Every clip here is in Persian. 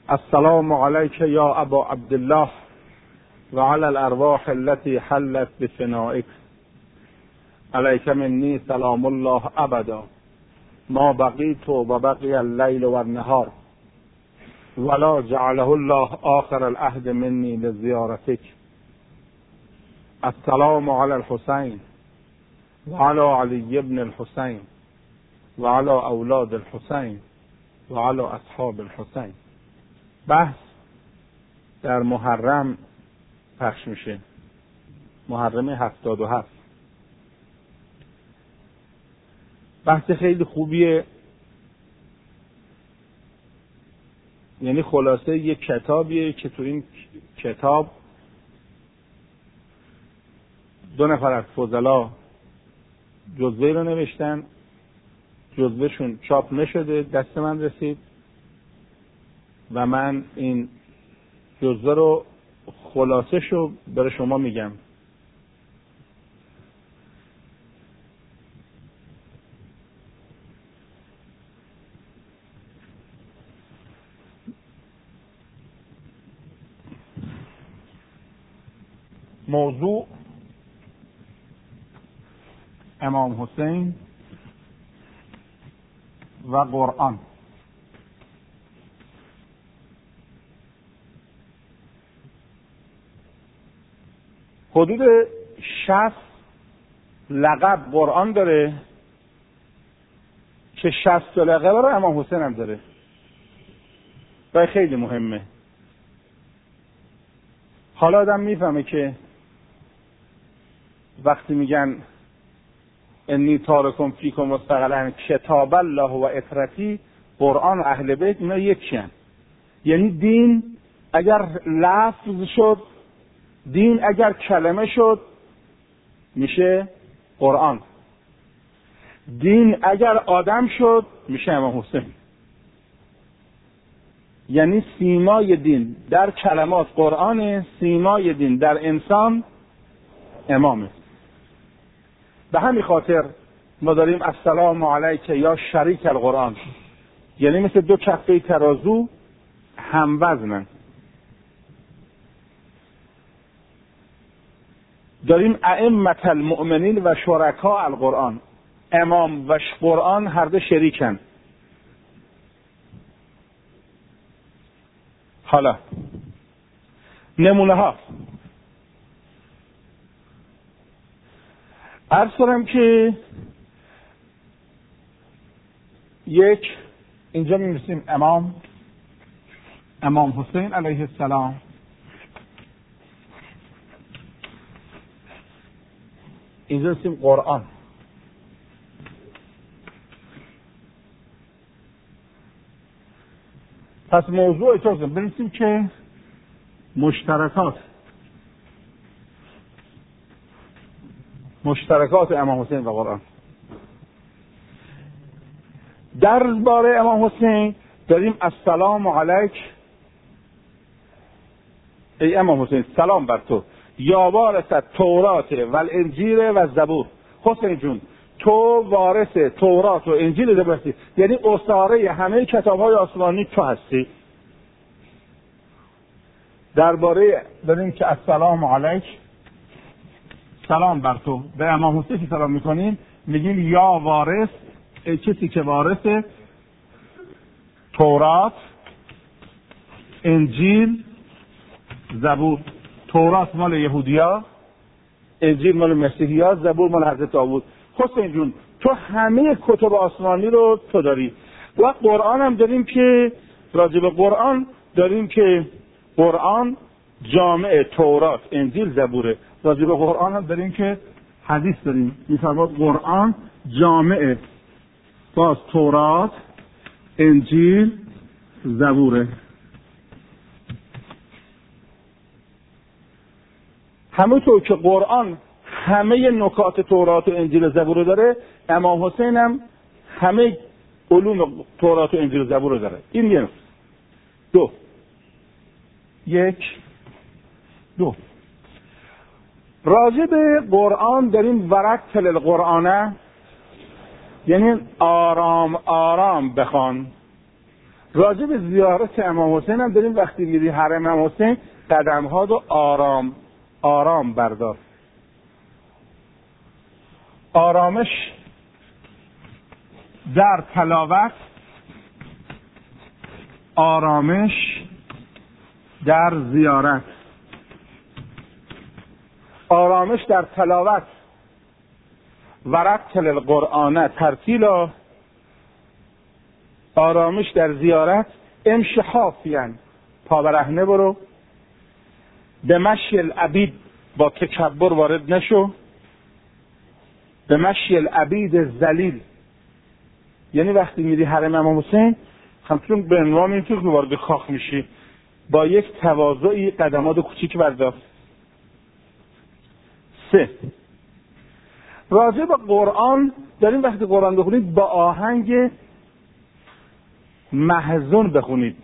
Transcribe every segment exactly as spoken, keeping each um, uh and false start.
السلام علیک یا ابا عبدالله و علی الارواح التي حلت بفنائک علیک منی سلام الله ابدا ما بقیت و بقی اللیل و النهار ولا جعله الله آخر العهد منی لزیارتک. السلام علی الحسین و علی علی ابن الحسین و علی اولاد الحسین و علی اصحاب الحسین. بحث در محرم پخش میشه، محرم هفتاد و هفت. بحث خیلی خوبیه، یعنی خلاصه یک کتابیه که تو این کتاب دو نفر از فضلا جزوه رو نوشتن، جزوهشون چاپ نشده، دست من رسید و من این جزوه رو خلاصه شو برای شما میگم. موضوع امام حسین و قرآن. حدود شصت لقب قرآن داره که شصت لقب رو امام حسین هم داره و خیلی مهمه. حالا آدم میفهمه که وقتی میگن انی تارکم فیکم مستقلا کتاب الله و اطرتی، قرآن و اهل بیت اینا یکی هستند. یعنی دین اگر لفظ شد، دین اگر کلمه شد میشه قرآن، دین اگر آدم شد میشه امام حسین. یعنی سیمای دین در کلمات قرآن، سیمای دین در انسان امامه. به همین خاطر ما داریم السلام علیک یا شریک القرآن، یعنی مثل دو کفه ترازو هم وزنن. داریم ائمة المؤمنین و شرکا القرآن، امام و قرآن هر دو شریکن. حالا نمونه ها عرض کنم که یک اینجا می‌نویسیم امام امام حسین علیه السلام، اینجا می‌نویسیم قرآن. پس موضوع اجازه بنویسیم که مشترکات مشترکات امام حسین و قرآن. در باره امام حسین داریم السلام علیک ای امام حسین، سلام بر تو، یا وارث تورات و الانجیل و زبور. حسین جون تو وارث تورات و انجیل و زبور هستی، یعنی اسطوره همه کتاب‌های آسمانی تو هستی. درباره داریم که السلام علیک، سلام بر تو، به امام حسین که سلام میکنیم میگیم یا وارث، کسی که وارث تورات، انجیل، زبور. تورات مال یهودیا، انجیل مال مسیحیا، زبور مال حضرت داوود. حسین جون تو همه کتب آسمانی رو تو داری. و قرآن هم داریم که راجع به قرآن داریم که قرآن جامع تورات، انجیل، زبوره. راجع به قرآن هم داریم که حدیث داریم، میفرماد قرآن جامع باز تورات، انجیل، زبوره. همونطور که قرآن همه نکات تورات و انجیل و زبور داره، امام حسین هم همه علوم تورات و انجیل و زبور داره. این یه نفس. دو یک دو راجع به قرآن داریم ورتل القرآنه، یعنی آرام آرام بخوان. راجع به زیارت امام حسین هم داریم وقتی میری حرم امام حسین قدم ها رو آرام آرام بردار. آرامش در تلاوت، آرامش در زیارت. آرامش در تلاوت ورتل القرآن ترتیلا، آرامش در زیارت امشی حافیاً، پا برهنه برو، به مشی العبید با تکبر وارد نشو، به مشی العبید ذلیل، یعنی وقتی میری حرم امام حسین همچون به عنوان اینکه وارد کاخ میشی، با یک تواضعی قدمات کوچیک بردار. سه، راجع به قرآن داریم وقتی قرآن بخونید با آهنگ محزون بخونید.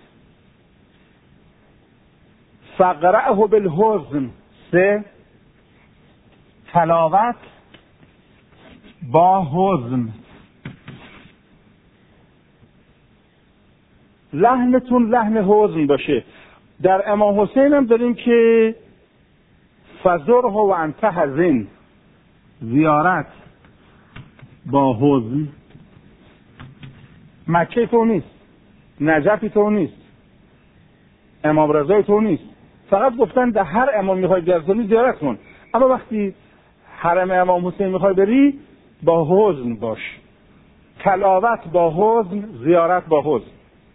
فقرأه بالحزن. سه، تلاوت با حزن. لحنتون لحن حزن باشه. در امام حسین هم داریم که فزره و انت حزین، زیارت با حزن. مکه تو نیست، نجفی تو نیست، امام رضای تو نیست، فقط گفتن در هر امام میخوای برسونی زیارت کن، اما وقتی حرم امام حسین میخوای بری با حزن باش. تلاوت با حزن، زیارت با حزن.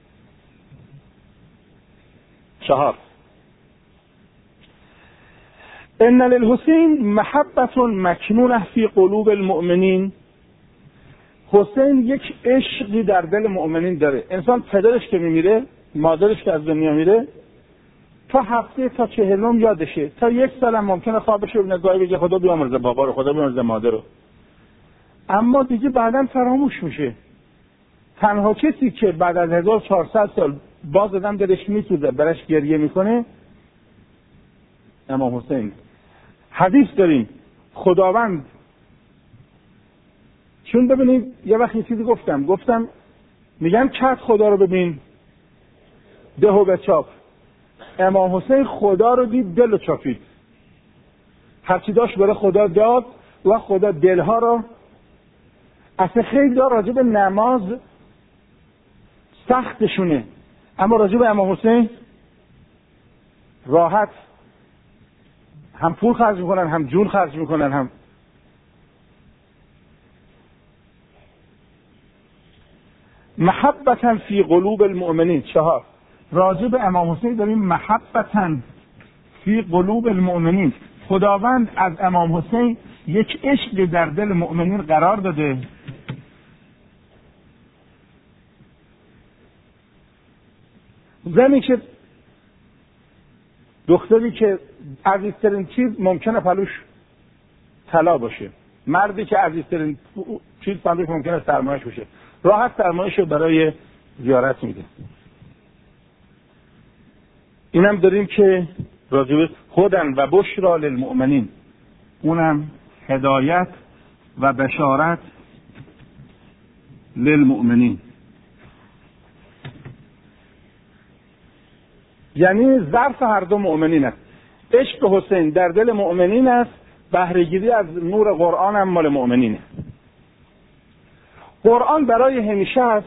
چهار، ان للحسین محبت مکنونه فی قلوب المؤمنین. حسین یک عشقی در دل مؤمنین داره. انسان پدرش که میمیره، مادرش که از دنیا میره، تا هفته تا چهلم یادشه، تا یک سال هم ممکنه خوابش رو نگاهی بگه خدا بیامرزه بابا رو، خدا بیامرزه مادر رو، اما دیگه بعداً فراموش میشه. تنها کسی که بعد از هزار و چهارصد سال باز آدم دلش میسوزه، برش گریه میکنه، امام حسین. حدیث داریم خداوند، چون ببینید یه وقت یه چیزی گفتم گفتم میگن چت خدا رو ببین ده و بچاپ. امام حسین خدا رو دید، دل رو چاپید، هرچی داشت برای خدا داد و خدا دلها رو. اصلا خیلی دار راجع به نماز سختشونه، اما راجع به امام حسین راحت، هم پول خرج میکنن، هم جون خرج میکنن، هم محبتاً فی قلوب المؤمنین. چهار، راجع به امام حسین داریم محبتاً فی قلوب المؤمنین. خداوند از امام حسین یک عشق در دل مؤمنین قرار داده. زنی که دختری که عزیزترین چیز ممکنه پلوش طلا باشه، مردی که عزیزترین چیز پلوش ممکنه سرمایش باشه، راحت سرمایش رو برای زیارت میده. اینم داریم که راجب هدن و بشرا للمؤمنین، اونم هدایت و بشارت للمؤمنین، یعنی ظرف هر دو مؤمنین است. عشق حسین در دل مؤمنین است، بهره‌گیری از نور قرآن هم مال مؤمنینه. قرآن برای همیشه است،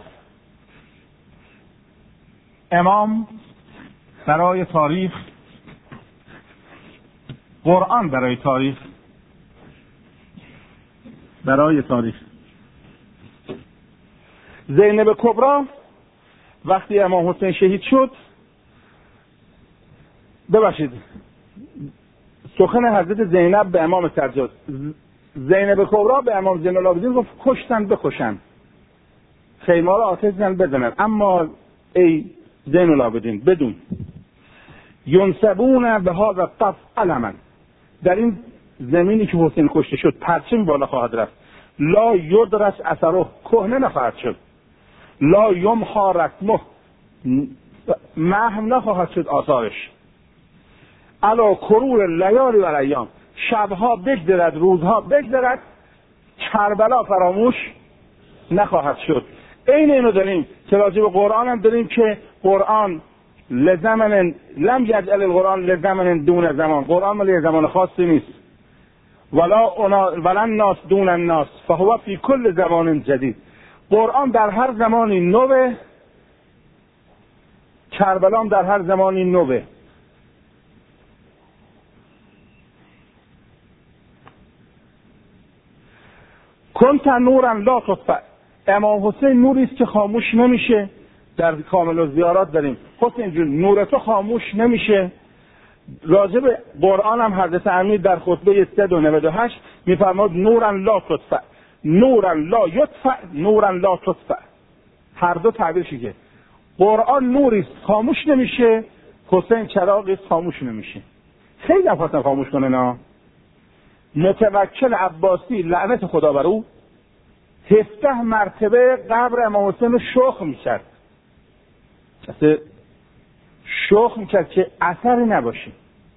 امام برای تاریخ، قرآن برای تاریخ، برای تاریخ. زینب کبرا وقتی امام حسین شهید شد، ببخشید سخن حضرت زینب به امام سجاد، زینب کبرا به امام زین العابدین گفت کشتن بکشن، خیمه را آتش زن بزنن، اما ای زین العابدین بدون ینسبون به هذا الطف علما، در این زمینی که حسین کشته شد پرچم بالا خواهد رفت، لا یدرس اثره، کهنه نخواهد شد، لا یمحی رسمه، محو نخواهد شد آثارش، علی کرور لیالی و ایام، شبها بگذرد روزها بگذرد، کربلا فراموش نخواهد شد. این اینو داریم که راجع به قرآن هم داریم که قرآن لزمن لم یجعل القرآن لزمن دون زمان، قرآن مال زمان خاصی نیست. ولا ولا الناس دون الناس فهو فی کل زمان جدید. قرآن در هر زمانی نوه، کربلا در هر زمانی نوه. کنت نورا لا تطفأ. امام حسین نوری است که خاموش نمیشه. در کامل الزیارات داریم حسین جون نور تو خاموش نمیشه. راجع به قرآن هم حضرت امیر در خطبه صد و نود و هشت میفرماد نورا لا تطفأ، نورا لا یطفأ، نورا لا تطفأ. هر دو تعبیرشه که قرآن نوری است خاموش نمیشه، حسین چراغی است خاموش نمیشه. خیلی نفسن خاموش کنه نه. متوکل عباسی لعنت خدا بر او هفده مرتبه قبر امام حسین رو شخم میکرد، اصلا شخم میکرد که اثری نباشه.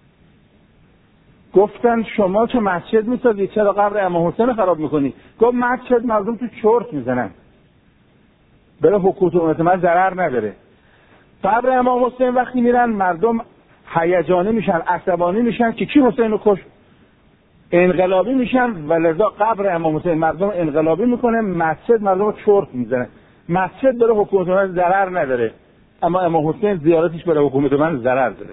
گفتن شما که مسجد میسازی چرا قبر امام حسین رو خراب میکنی؟ گفت مسجد مردم تو چرت میزنن، بره حکومت امت من ضرر نداره. قبر امام حسین وقتی میرن مردم هیجانی میشن، عصبانی میشن که کی حسین رو کش، انقلابی میشن و لذا قبر امام حسین مردم انقلابی میکنه، مسجد مردم رو چرت میزنه. مسجد داره حکومت من ضرر نداره، اما امام حسین زیارتش برای حکومت من ضرر داره.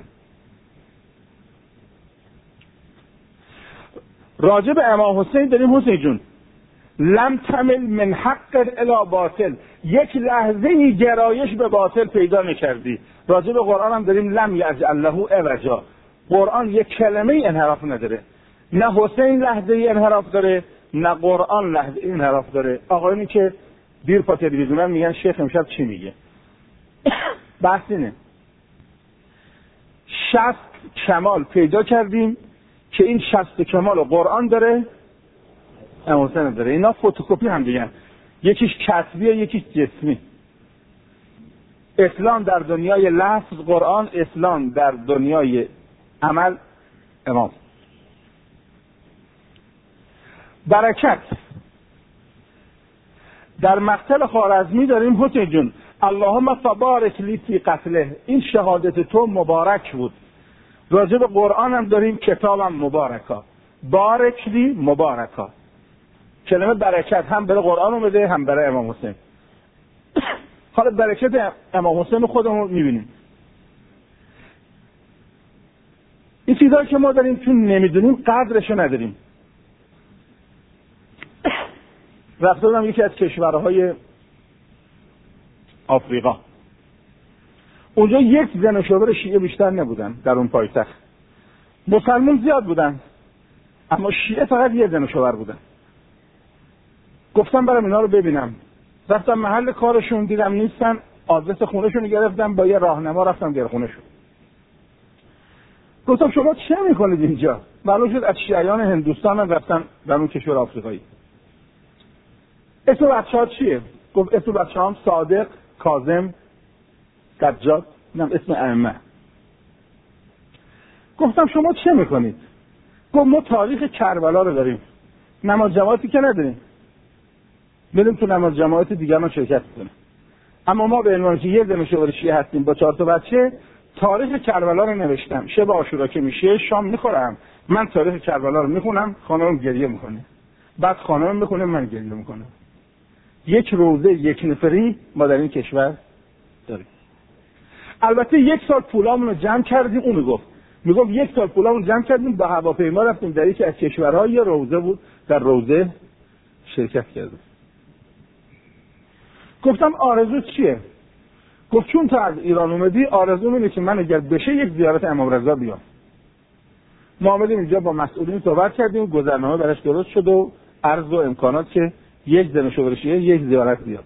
راجع به امام حسین داریم حسین جون لم تمل من حق الی باطل، یک لحظه گرایش به باطل پیدا نکردی. راجع به قرآن هم داریم لم یجعل له عوجا، قرآن یک کلمه انحراف نداره، نه حسین لحظه انحراف داره نه قرآن لحظه انحراف داره. آقایونی که دیر پا تلویزیون میگن شیخ امشب چی میگه، بحث اینه شصت کمال پیدا کردیم که این شصت کمال قرآن داره امام حسین داره. اینا فتوکپی هم دیگه، یکیش کسبیه یکیش جسمی. اسلام در دنیای لفظ قرآن، اسلام در دنیای عمل امام. برکت در مقتل خوارزمی داریم حسین جون اللهم فبارک لی فی قتله، این شهادت تو مبارک بود. راجع به قرآن هم داریم کتابم مبارکا، بارک لی مبارکا. کلمه برکت هم برای قرآن اومده هم برای امام حسین. حالا برکت امام حسین خودمون میبینیم. این چیزایی که ما داریم چون نمیدونیم قدرشو نداریم. رفته بودم یکی از کشورهای آفریقا، اونجا یک زن و شوهر شیعه بیشتر نبودن در اون پایتخت، مسلمان زیاد بودن اما شیعه فقط یه زن و شوهر بودن. گفتم برم اینا رو ببینم، رفتم محل کارشون دیدم نیستن، آدرس خونهشون رو گرفتم، با یه راهنما رفتم در خونهشون. گفتم شما چه میکنید اینجا؟ معلوم شد از شیعیان هندوستان هم رفتن در اون کشور آفریقایی. اسم بچه ها چیه؟ گفت اسم بچه هم صادق، کاظم، سجاد، اینم اسم ائمه. گفتم شما چه میکنید؟ گفت ما تاریخ کربلا رو داریم، نماز جماعتی که نداریم، بریم تو نماز جماعت دیگر ما شرکت کنیم، اما ما به عنوان که یه زن و شوهر شیعه هستیم با چهار تا بچه تاریخ کربلا رو نوشتم. شب عاشورا که میشه شام میخورم، من تاریخ کربلا رو میخونم، خانم گریه میکنه، بعد خانم میخونه من گریه میکنم. یک روزه یک نفری ما در این کشور داریم. البته یک سال پولامون رو جمع کردیم. اون میگفت میگفت یک سال پولامون جمع کردیم با هواپیما رفتیم در یکی از کشورها، یه روزه بود در روزه شرکت کردیم. گفتم آرزو چیه؟ گفت چون تو از ایران اومدی آرزو اینه که من اگر بشه یک زیارت امام رضا بیام. ما اومدیم اینجا با مسئولین صحبت کردیم، گذرنامه براش درست شد و عرض و امکانات که یک زن و شوهر شیعه یک زیارت بیاد.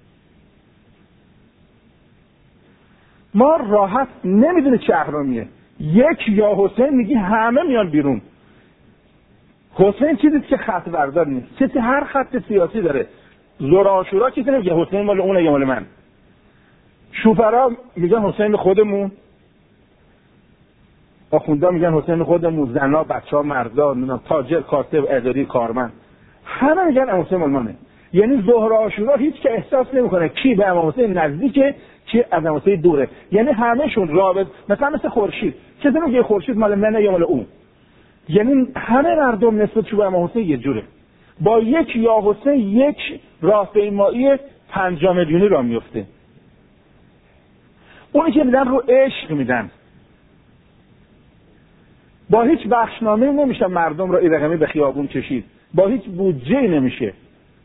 ما راحت نمیدونه چه اهرامیه، یک یا حسین میگی همه میان بیرون. حسین چیزیست که خط بردار نیست، کسی هر خط سیاسی داره. زور عاشورا کسی نمیگه حسین مال اونه یا مال من. شوفرا میگن حسین خودمون، آخوندا میگن حسین خودمون، زنا، بچه‌ها، مردا، تاجر، کاسب، اداری، کارمند، همه میگن حسین مال منه. یعنی ظهر عاشورا هیچ که احساس نمیکنه کی به امام حسین نزدیکه کی از امام حسین دوره. یعنی همه‌شون رابط مثلا مثل خورشید، کسی میگه خورشید مال منه یا مال اون، یعنی همه مردم نسبت به امام حسین یه جوره. با یک یا حسین یک راهپیمایی پنجاه میلیونی را میفته. اونی که میدن رو عشق میدن، با هیچ بخشنامه نمیشه مردم را این رقمی به خیابون کشید، با هیچ بودجه نمیشه.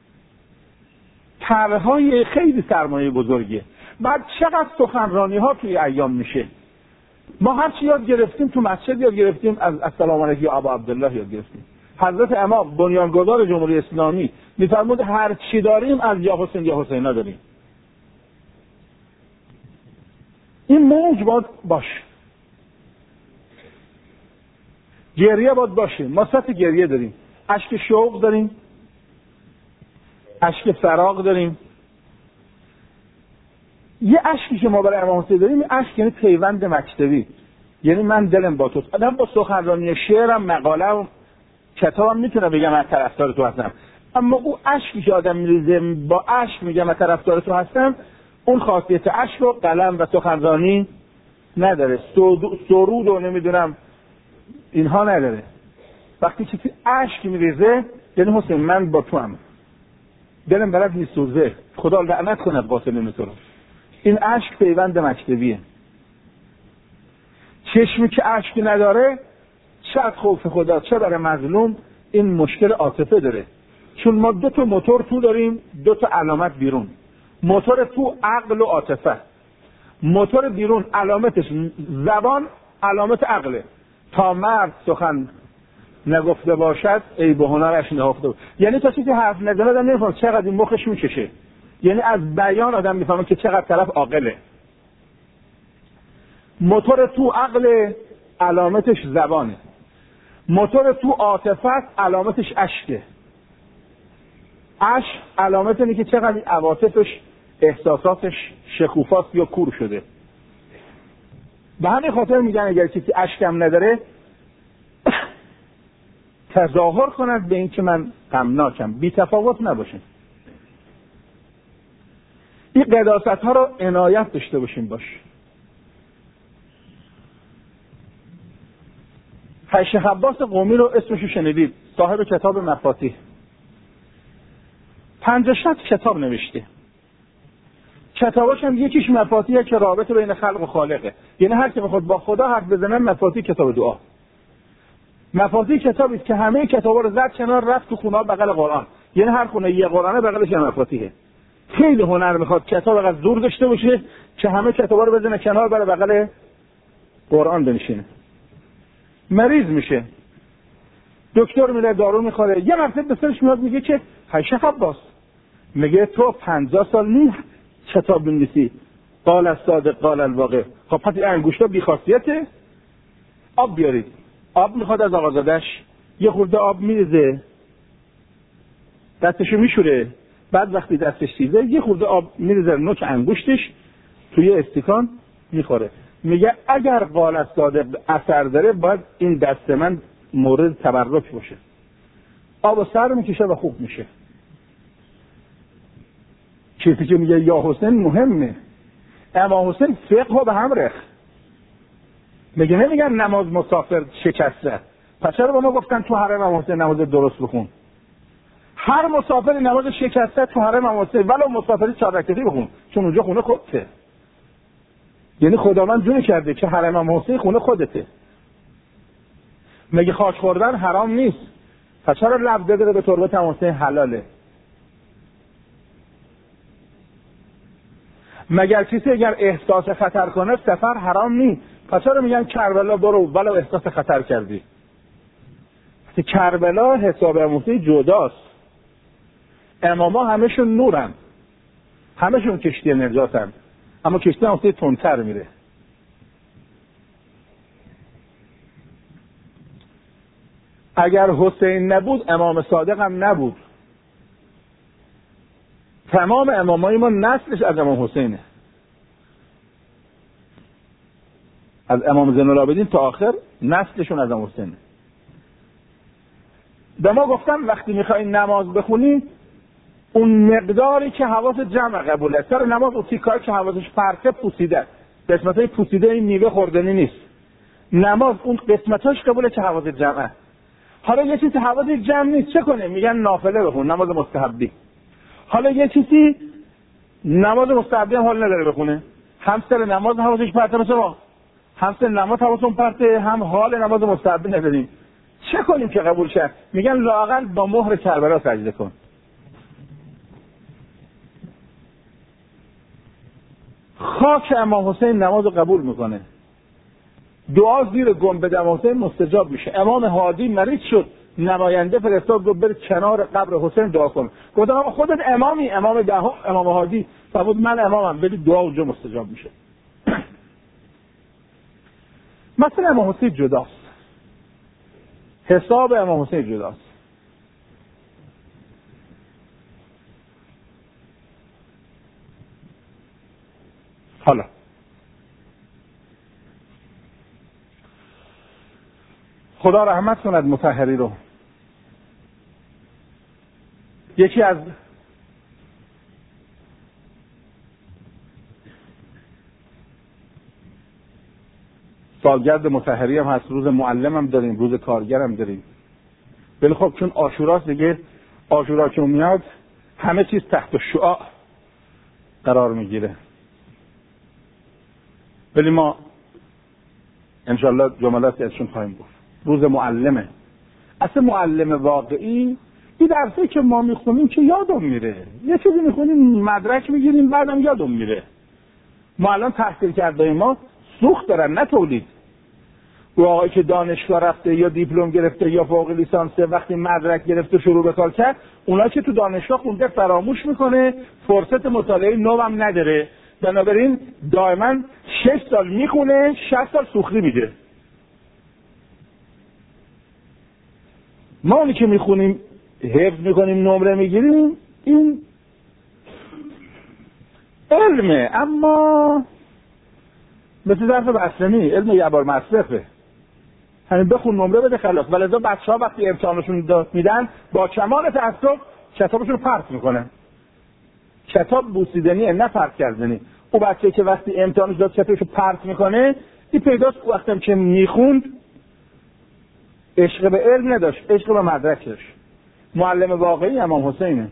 طرحهای خیلی سرمایه بزرگیه. بعد چقدر سخنرانی ها توی ایام میشه. ما هر چی یاد گرفتیم تو مسجد یاد گرفتیم، از السلام علیکم ابا عبدالله یاد گرفتیم. حضرت امام بنیانگذار جمهوری اسلامی میفرمود هر چی داریم از یا حسین یا حسینا داریم. این موج باید باشه، گریه باید باشه. ما سطح گریه داریم، اشک شوق داریم، اشک فراق داریم. یه اشکی که ما برای امام حسین داریم، اشک یعنی پیوند مکتبی، یعنی من دلم با تو. آدم با سخنرانی شعرم، مقاله‌ام، کتابم میتونه بگم من طرفدار تو هستم، اما اون اشکی که آدم میریزه با اشک میگه من طرفدار تو هستم، اون خاصیت اشک و قلم و سخنرانی نداره، سرود و نمیدونم اینها نداره. وقتی کسی اشک میریزه یعنی حسین من با تو هم، دلم برات میسوزه، خدا لعنت کنه قاتل تو رو. این اشک پیوند مکتبیه. چشمی که اشکی نداره چه از خوف خدا چه برای مظلوم این مشکل عاطفه داره. چون ما دو تا موتور تو داریم، دو تا علامت بیرون. موتور تو عقل و عاطفه، موتور بیرون علامتش زبان، علامت عقله. تا مرد سخن نگفته باشد ای به هنرش نهفته بود. یعنی تا چیزی حرف نزنه آدم نمیفهمه چقدر این مخش میکشه. یعنی از بیان آدم میفهمه که چقدر طرف عاقله. موتور تو عقل علامتش زبانه، موتور تو عاطفه علامتش اشکه. اشک علامت اینه که چقدر عواطفش احساساتش شکوفاست یا کور شده. به همین خاطر میگن اگر کسی اشکم نداره تظاهر کند به این که من غمناکم، بی تفاوت نباشه. این قداست ها رو عنایت داشته باشیم باش. شیخ عباس قمی رو اسمشو شنیدید، صاحب کتاب مفاتیح. پنجاه شصت کتاب نوشته. کتاباش هم یکیش مفاتیحه که رابطه بین خلق و خالقه. یعنی هر کی میخواد با خدا حرف بزنه مفاتیح کتاب دعا. مفاتیح کتابی که همه کتابا رو زد کنار رفت تو خونه بغل قرآن. یعنی هر خونه یه قرآنه بغلش مفاتیحه. خیلی هنر میخواد کتاب از دور داشته باشه که همه کتابا رو بزنه کنار بره بغل قرآن بنشینه. مریض میشه، دکتر میره دارو میخوره، یه مرتبه به سرش میاد میگه که شیخ عباس میگه تو پنجاه سال نی کتاب بنویسی، قال الصادق قال الواقع. خب پس این انگشتا بی خاصیته، آب بیارید. آب میخواد از آقازادش، یه خورده آب میریزه دستشو میشوره، بعد وقتی دستش سیزه یه خورده آب میریزه نوک انگشتش توی استکان میخوره. میگه اگر قال الصادق اثر داره باید این دست من مورد تبرک باشه. آب و سر میکشه و خوب میشه. چیزی که میگه یا حسین مهمه. امام حسین فقه به هم رخ. میگه نمیگن نماز مسافر شکسته، پس چرا به ما گفتن تو حرم امام حسین نماز درست بخون؟ هر مسافری نماز شکسته تو حرم امام حسین ولو مسافری چهار رکعتی بخون، چون اونجا خونه خودته. یعنی خداوند جون کرده که حرم امام حسین خونه خودته. میگه خاک خوردن حرام نیست، پس چرا لب بده به تربت امام حسین حلاله؟ مگر کسی اگر احساس خطر کنه سفر حرام نیست، پس چرا میگن کربلا برو ولو احساس خطر کردی؟ کربلا حساب امام حسین جداست. اماما همشون نورن، همشون کشتی نجاتن، اما کشتی امام حسین تندتر میره. اگر حسین نبود امام صادق هم نبود. تمام امامای ما نسلش از امام حسینه، از امام زین العابدین تا آخر نسلشون از امام حسینه. به ما گفتن وقتی میخواین نماز بخونی اون مقداری که حواس جمع قبوله. سر نماز اون تیکایی که حواسش پرته پوسیده، قسمتای پوسیده این میوه خوردنی نیست. نماز اون قسمتاش قبوله که حواس جمعه. حالا یه چیزی حواس جمع نیست چه کنه؟ میگن نافله بخون، نماز مستحبی. حالا یه چیزی نماز مستحبی هم حال نداره بخونه، هم سر نماز حواسش پرته، مثلا ما هم سر نماز حواسمون پرته، هم حال نماز مستحبی نداریم، چه کنیم که قبول شه؟ میگن لااقل با مهر کربلا سجده کن. خاک امام حسین نماز رو قبول میکنه، دعا زیر گنبد امام حسین مستجاب میشه. امام هادی مریض شد، نماینده فرستاد گفت بر کنار قبر حسین دعا کن. گفت آقا خودت امامی، امام دهم امام هادی. فرمود من امامم، ولی دعا اونجا مستجاب میشه. مثلا امام حسین جداست، حساب امام حسین جداست. حالا خدا رحمت کند مطهری رو. یکی از سالگرد مطهری هم هست، روز معلم هم داریم، روز کارگر هم داریم. ولی خب چون عاشوراست دیگه، عاشورا که میاد همه چیز تحت شعاع قرار میگیره. ولی ما انشالله جملاتی ازشون خواهیم گفت. روز معلمه. اصلا معلم واقعی این درسی که ما میخونیم که یادم میره، یه چیزی میخونیم مدرک میگیریم بعدم یادم میره. ما الان تحصیل کرده ما سوخت دارن نه تولید. و آقایی که دانشگاه رفته یا دیپلم گرفته یا فوق لیسانس وقتی مدرک گرفته شروع به کار کرد، اونا که تو دانشگاه خونده فراموش میکنه، فرصت مطالعه نو هم نداره. بنابراین دائما شش سال میخونه، شش سال سوختی میده. ما اونی که میخونیم حفظ میکنیم نمره میگیریم این علمه، اما مثل ظرف بستنی علم یه بار مصرفه، همین بخون نمره بده خلاص. ولذا بچه ها وقتی امتحانشون میدن با کمال تعصب کتابشون رو پرت میکنن. کتاب بوسیدنیه نه پرت کردنی. او بچه که وقتی امتحانش داد کتابشو پرت میکنه این پیداست وقتی که میخوند عشق به علم نداشت، عشق به مدرکش. معلم واقعی امام حسینه.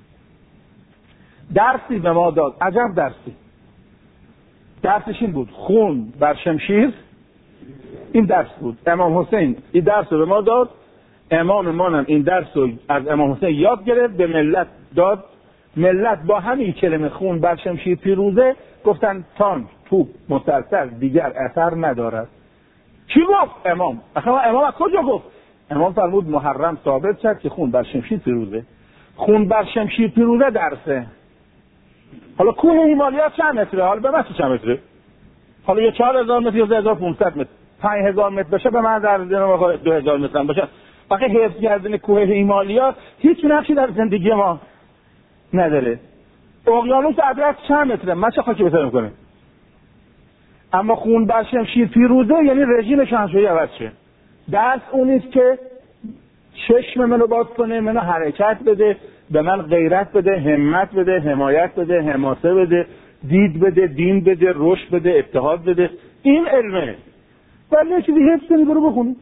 درسی به ما داد، عجب درسی. درسش این بود خون بر شمشیر، این درس بود. امام حسین این درس رو به ما داد، امام مانم این درس رو از امام حسین یاد گرفت به ملت داد. ملت با همین کلمه خون بر شمشیر پیروزه گفتن تان توپ مسلسل دیگر اثر ندارد. کی گفت؟ امام. اصلا امام از کجا گفت؟ امام فرمود محرم ثابت شد که خون بر شمشیر پیروزه. خون بر شمشیر پیروزه درسه. حالا کوه هیمالیا چند متره؟ حالا به من چند متره؟ حالا یه چهار هزار متر یا سه هزار و پانصد متر، پنج هزار متر بشه به من در دو هزار متر هم باشه. وقتی حفظ کردن کوه هیمالیا هیچ نقشی در زندگی ما نداره. اقیانوس ادرس چند متره؟ من چه خاکی بسر میکنه؟ اما خون بر شمشیر پیروزه یعنی رژیم شاهنشاهی عوض شه. درس اونیست که چشم منو باز کنه، منو حرکت بده، به من غیرت بده، همت بده، حمایت بده، حماسه بده، دید بده، دین بده، رشد بده، اتحاد بده. این علمه. ولی یه چیزی حفظ کنی برو بخونی.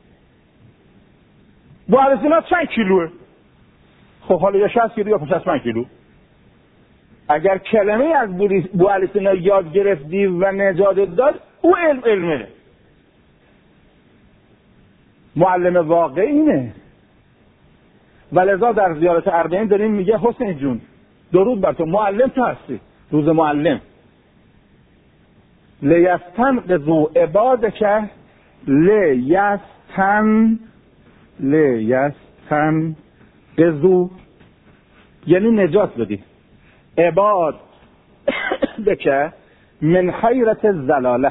بوالسینا چند کیلوه؟ خب حالا یا شصت کیلو یا شصت و پنج کیلو. اگر کلمه از بوالسینا یاد گرفتی و نجات داد، او علم علمه. معلم واقعی اینه. ولذا در زیارت اربعین داریم میگه حسین جون درود بر تو، معلم تو هستی، روز معلم. لیستنقذوا عبادک لیستن لیستنقذوا یعنی نجات بدی عباد بکه من حیرت الضلاله،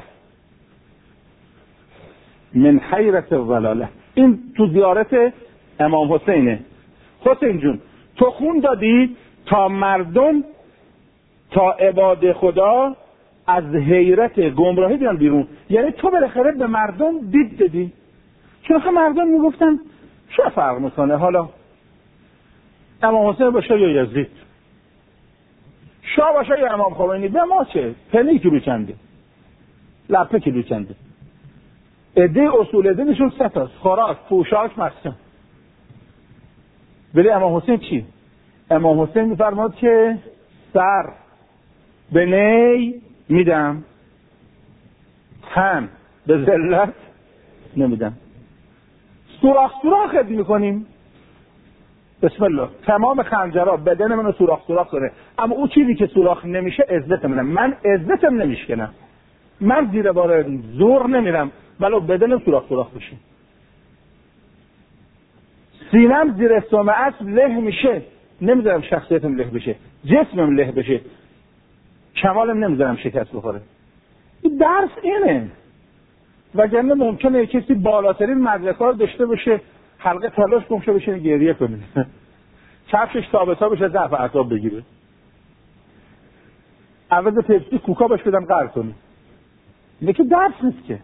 من حیرت الضلاله. این تو زیارت امام حسینه. حسین جون تو خون دادی تا مردم، تا عباد خدا از حیرت گمراهی بیان بیرون. یعنی تو بالاخره به مردم دید دادی. چون مردم میگفتن چه فرق میکنه، حالا امام حسین باشه یا یزید، شاه باشه یا امام خمینی، به ما چه؟ پنی کیلو چنده، لپه کیلو چنده. عده اصول دینشون سه تاست: خوراک، پوشاک، مسکن. ولی امام حسین چی؟ امام حسین میفرماد که سر به نی میدم، تن به ذلت نمیدم. سوراخ سوراخت میکنیم، بسم الله، تمام خنجرها بدن منو سوراخ سوراخ کنه، اما اون چیزی که سوراخ نمیشه عزت منه. من عزتم نمیشکنم، من زیر بار زور نمیرم ولو بدنم سوراخ سوراخ بشه. سینم زیر سمعت له میشه، نمیذارم شخصیتم له بشه، جسمم له بشه، کمالم نمیذارم شکست بخوره. این درس اینه. وگرنه ممکنه کسی بالاترین مدرک‌ها رو داشته باشه، حلقه تلاش گمشه بشه، گریه کنه، کفشش تابتا بشه، ضعف اعصاب بگیره، عوض پپسی کوکا بهش بدن قرض کنه. اینه که درس نیست که.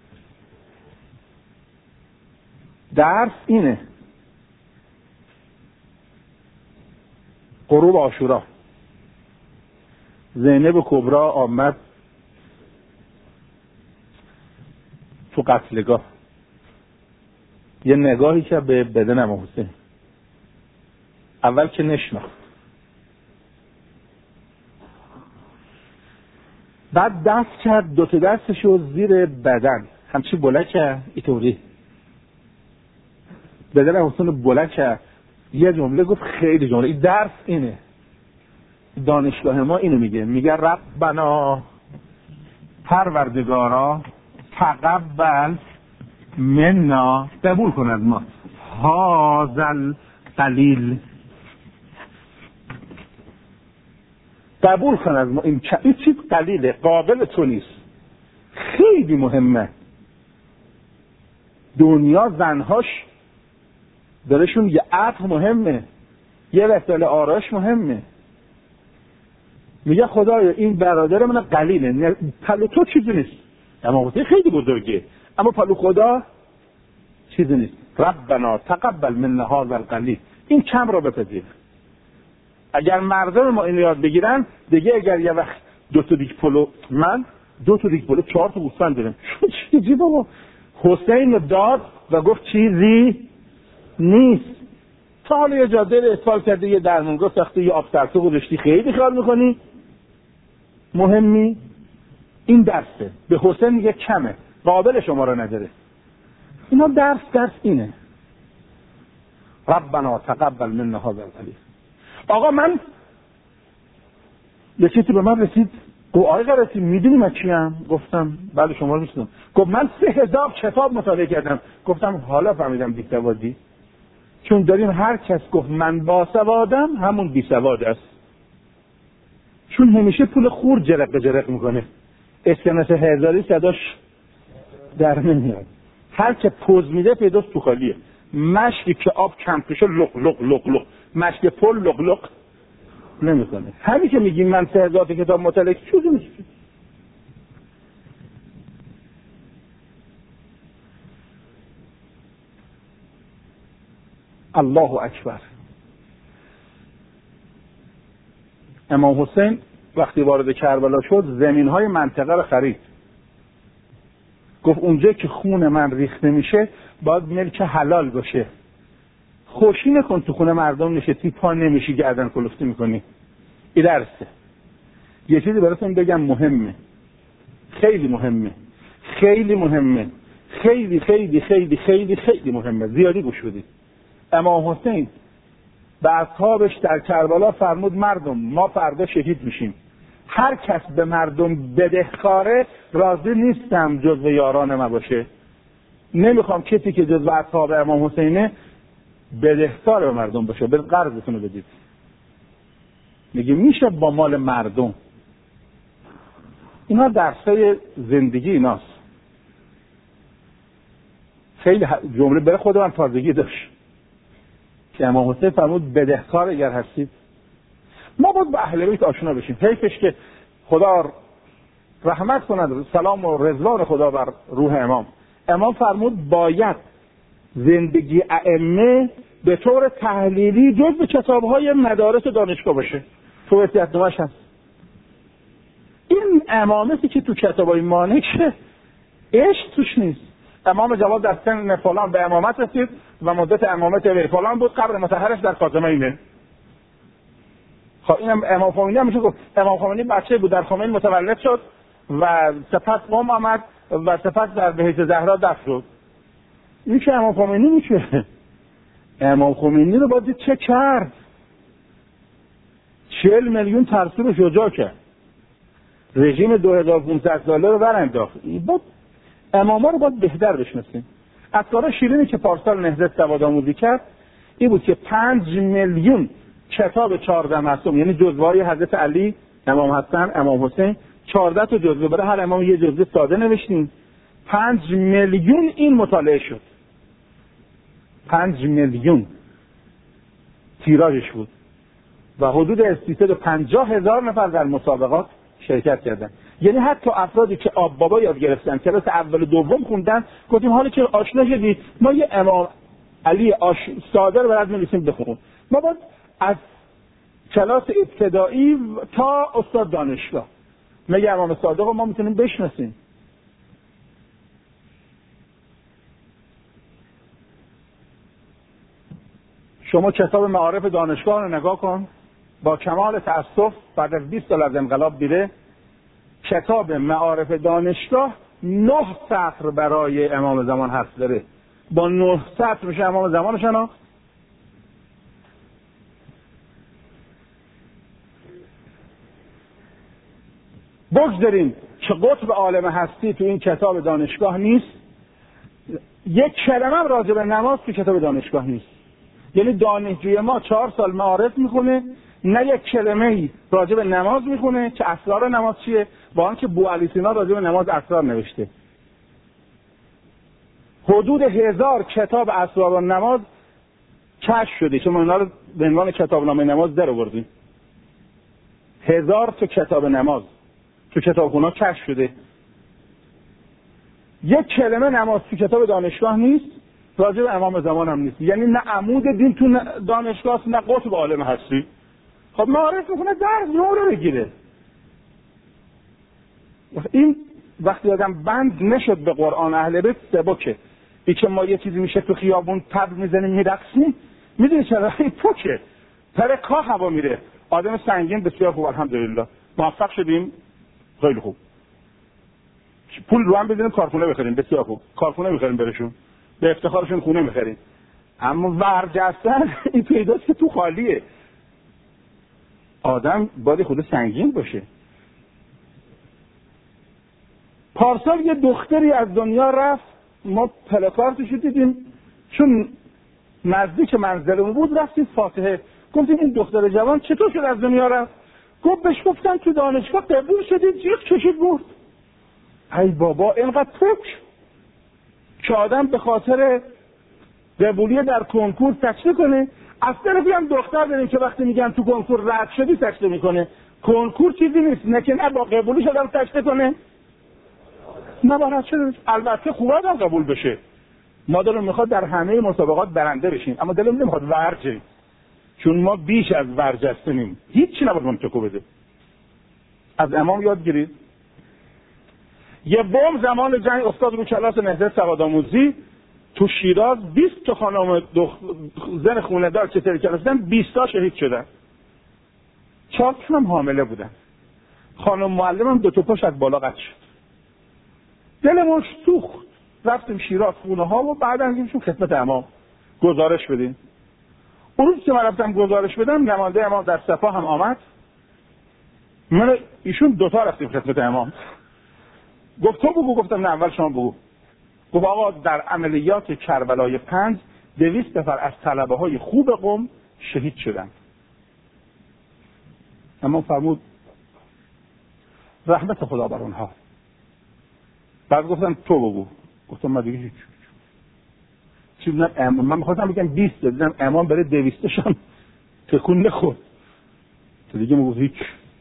درس اینه. غروب عاشورا زینب کبرا آمد تو قتلگاه، یه نگاهی که به بدن امام حسین، اول که نشناخت، بعد دست کرد دوتا دستشو زیر بدن همچی بلند کرد، اینطوری بدن امام حسین رو بلند کرد، یه جمله گفت، خیلی جمله. این درس اینه. دانشگاه ما اینو میگه، میگه ربنا پروردگارا تقبل منا، قبول کن از ما، هازل قلیل، قبول کن از ما این این چیز قلیله، قابل تو نیست. خیلی مهمه. دنیا زنهاش درشون یه عطر مهمه، یه وسیله آرایش مهمه. میگه خدایا این برادر من قلیله، پلو تو چیزی نیست. اما حسین خیلی بزرگه، اما پلو خدا چیزی نیست. ربنا تقبل منا هذا القلیل، این کم رو بپذیر. اگر مردم ما اینو یاد بگیرن دیگه، اگر یه وقت دو تا دیگ پلو، من دو تا دیگ پلو چهار تا گوسفند دارم، چیزی بابا. حسین داد و گفت چیزی نیست. تا حالا یه جاده رو اسفال کرده، یه درمونگاه ساخته، یه آب سرسو گذاشتی، خیلی خیال میکنی مهمی. این درسه. به حسین میگه کمه، قابل شما رو نداره. اینا درس درس اینه. ربنا تقبل منا هذا القلیل. آقا من یه چیزی به من رسید، گفت آقای قرسی میدونی من چیم؟ گفتم بله شما رو میشناسم. گفت من سه هزار کتاب مطالعه کردم. گفتم حالا فهمیدم بی سوادی، چون داریم هر کس گفت من با سوادم همون بی سواد است، چون همیشه پول خور جرق جرق میکنه، اسکناس هزاری صداش در نمیاد. هر که پوز میده پیداست تو خالیه. مشکی که آب کم بشه لق لق لق لق، مشک پل لق لق نمیکنه. همین که میگیم من سه هزار کتاب مطالعه چوزی میشه. الله اکبر. امام حسین وقتی وارد کربلا شد زمین‌های منطقه رو خرید. گفت اونجا که خون من ریخته میشه باید ملک حلال باشه. خوشی نکن تو خونه مردم نشستی پا نمیشی گردن کلفتی میکنی. این درسته. یه چیزی براتون بگم مهمه، خیلی مهمه، خیلی مهمه، خیلی خیلی خیلی خیلی خیلی مهمه. زیادی گوش بدید. امام حسین به اصحابش در کربلا فرمود مردم ما فردا شهید میشیم. هر کس به مردم بدهکاره راضی نیستم جزو یاران ما باشه. نمیخوام کسی که جزو اصحاب امام حسینه بدهکار به مردم باشه. برید قرضتون رو بدید. میگه میشه با مال مردم. اینا درسای زندگی ایناست. خیلی جمله برای خود من تازگی داشت که امام حسین فرمود بدهکار اگر هستید. ما باید با اهل بیت آشنا بشیم. حیفش که خدا رحمت کند، سلام و رضوان خدا بر روح امام. امام فرمود باید زندگی ائمه به طور تحلیلی جزء کتاب‌های مدارس دانشگاه باشه. تو احتیاط‌نامه‌اش هست. این امامتی که تو کتابای مانکه عشق توش نیست. امام جواد در سن فلان به امامت رسید و مدت امامت وی فلان بود، قبر مطهرش در کاظمینه. خب اینم امام خمینی هم میشه گفت امام خمینی بچه بود، در خمین متولد شد و سپس قم آمد و سپس در بهشت زهرا دفن شد. این که امام خمینی میشه. امام خمینی رو باید چه کرد؟ چهل میلیون ترسو رو شجاع کرد. رژیم دو هزار و پانصد ساله رو برانداخت. بعد اماما رو باید بهتر بشناسیم. از کارا شیرینی که پارسال نهضت سواد آموزی کرد این بود که پنج میلیون کتاب چهارده معصوم، یعنی جزوه‌های حضرت علی، امام حسن، امام حسین، چهارده تا جزوه، برای هر امام یه جزوه ساده نوشتیم. پنج میلیون این مطالعه شد. پنج میلیون تیراژش بود و حدود سیصد و پنجاه هزار نفر در مسابقات شرکت کردن. یعنی حتی افرادی که آب بابا یاد گرفتن، کلاس اول و دوم خوندن، گفتیم حالا که آشنا شدی ما یه امام علی آش... ساده رو برات می‌نویسیم بخونیم. ما باید از کلاس ابتدایی تا استاد دانشگاه میگه امام صادق رو ما میتونیم بشناسیم. شما کتاب معارف دانشگاه رو نگاه کن، با کمال تأسف بعد از بیست سال از انقلاب دیده کتاب معارف دانشگاه نه سطر برای امام زمان حرف داره. با نه سطر میشه امام زمان شناخت. بگذاریم که قطب عالم هستی تو این کتاب دانشگاه نیست، یک کلمه هم راجع به نماز تو کتاب دانشگاه نیست. یعنی دانشجوی ما چهار سال معارف میخونه، نه یک کلمه ای راجع به نماز میخونه که اسرار نماز چیه، با آنکه بوعلی سینا راجع به نماز اسرار نوشته. حدود هزار کتاب اسرار نماز کشف شده که ما اینا رو به عنوان کتابنامه نماز در آوردیم. هزار تا کتاب نماز تو کتابخونه‌ها کشف شده. یک کلمه نماز تو کتاب دانشگاه نیست، راجع به امام زمان هم نیست. یعنی نه عمود دین تو دانشگاه است، نه قطب عالم هستی. خب معارف میکنه درس نور بگیره. این وقتی آدم بند نشد به قرآن اهل بیت سبکه. این که ما یه چیزی میشه تو خیابون تبل میزنیم میرقصیم، میدونی چرا؟ این پوکه پر کا هوا میره. آدم سنگین بسیار خوب، الحمدلله موفق شدیم، خیلی خوب. پول رو هم بدیم کارخونه بخریم، بسیار خوب. کارخونه بخریم برشون، به افتخارشون خونه میخریم. اما ورجستن این پیداست که تو خالیه. آدم باید خود سنگین باشه. پارسال یه دختری از دنیا رفت، ما پلاکارتشو دیدیم، چون نزدیک منزلمون بود رفتیم فاتحه، گفتیم این دختر جوان چطور شد از دنیا رفت؟ گفت بهش گفتن تو دانشگاه قبول شدید، جیغ کشید مرد. ای بابا اینقدر پوک که آدم به خاطر قبولی در کنکور سکته کنه. از طرفی هم دختر داریم که وقتی میگن تو کنکور رد شدی سکته میکنه. کنکور چیزی نیست، نه که نه با قبولی شدم سکته کنه، نه با رد شده. البته خوبه آدم قبول بشه، ما دلم میخواد در همه مسابقات برنده بشیم، اما دلم نمیخواد ورجه، چون ما بیش از ورجستیم. هیچی نباید منطقو بده. از امام یاد گیرید. یه بوم زمان جنگ افتاد رو کلاس نهضت سوادآموزی تو شیراز. بیست تا خانم دخ... زن خونه دار که ترکیه رسیدن، بیست تا شهید شدن. چهار تاشون هم حامله بودن. خانم معلم هم دو تا پاش از بالا قطع شد. دلمون سوخت. رفتیم شیراز خونه ها و بعد از اینشون خدمت امام گزارش بدیم. اون روز که من رفتم گزارش بدم، نماینده امام در صفا هم آمد. من ایشون دوتا رفتیم خدمت امام. گفت تو بگو. گفتم نه اول شما بگو. گفت آقا در عملیات کربلای پنج دویست نفر از طلبه های خوب قم شهید شدن. اما فرمود رحمت خدا بر اونها. بعد گفتم تو بگو. گفتم من دیگه هیچ چی بودم امام. من میخواستم بگم بیست دیدم امام بره دویستشم تکون نخورد. تو دیگه میگفت هیچ.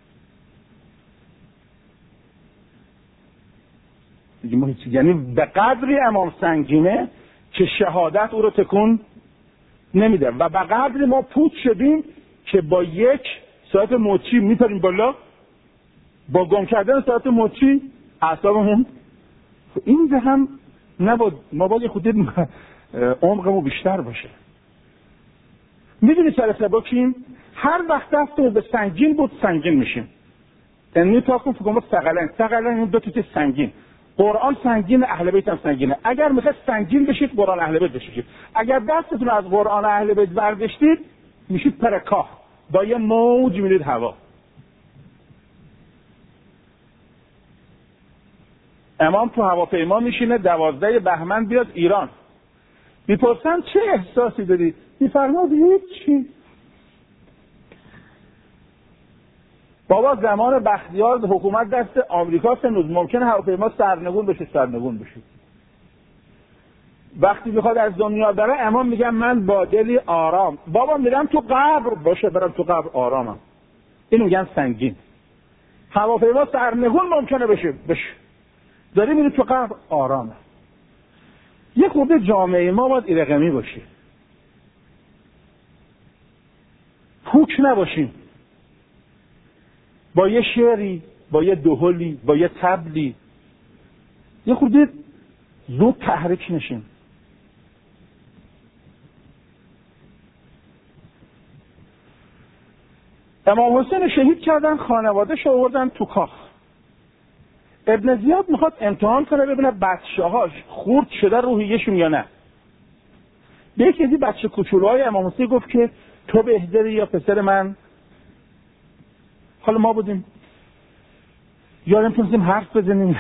دیگه ما هیچ. یعنی به قدری امام سنگینه که شهادت او رو تکون نمیدم و به قدر ما پوچ شدیم که با یک ساعت مچی میپریم بالا، با گم کردن ساعت مچی اعصابمون این به هم نبود. ما باید خود عمقمون بیشتر باشه. میدونی سر سبکیم هر وقت دستمون به سنگین بود سنگین میشیم. یعنی تا کن فکر کنم ثقلن ثقلن این دو تا سنگین. قرآن سنگین، اهل بیت هم سنگینه. اگر میخواید سنگین بشید قرآن اهل بیت بشید. اگر دستتون از قرآن اهل بیت برداشتید میشید پرکاه، با یه موج میرید هوا. امام تو هواپیما میشینه دوازده بهمن بیاد ایران. میپرسن چه احساسی داری؟ میفرماد هیچی. بابا زمان بختیار حکومت دست آمریکا سنوز ممکنه هواپیما سرنگون بشه سرنگون بشه. وقتی میخواد از دنیا بره امام میگم من با دلی آرام بابا میرم تو قبر، باشه برم تو قبر آرامم. اینو میگن سنگین. هواپیما سرنگون ممکنه بشه بشه داری میری تو قبر آرامه. یه خورده جامعه ما باید ایرقمی باشه، پوچ نباشیم. با یه شعری، با یه دهلی، با یه طبلی یه خورده زود تحریک نشیم. امام حسین شهید کردن، خانواده‌اش آوردن تو کاخ. ابن زیاد میخواد امتحان کنه ببینه بچه‌هاش خورد شده روحیه‌شون یا نه. به یکی از بچه کوچولوهای امام حسین گفت که تو بهتری یا پسر من؟ حالا ما بودیم یا نمیتونستیم حرف بزنیم.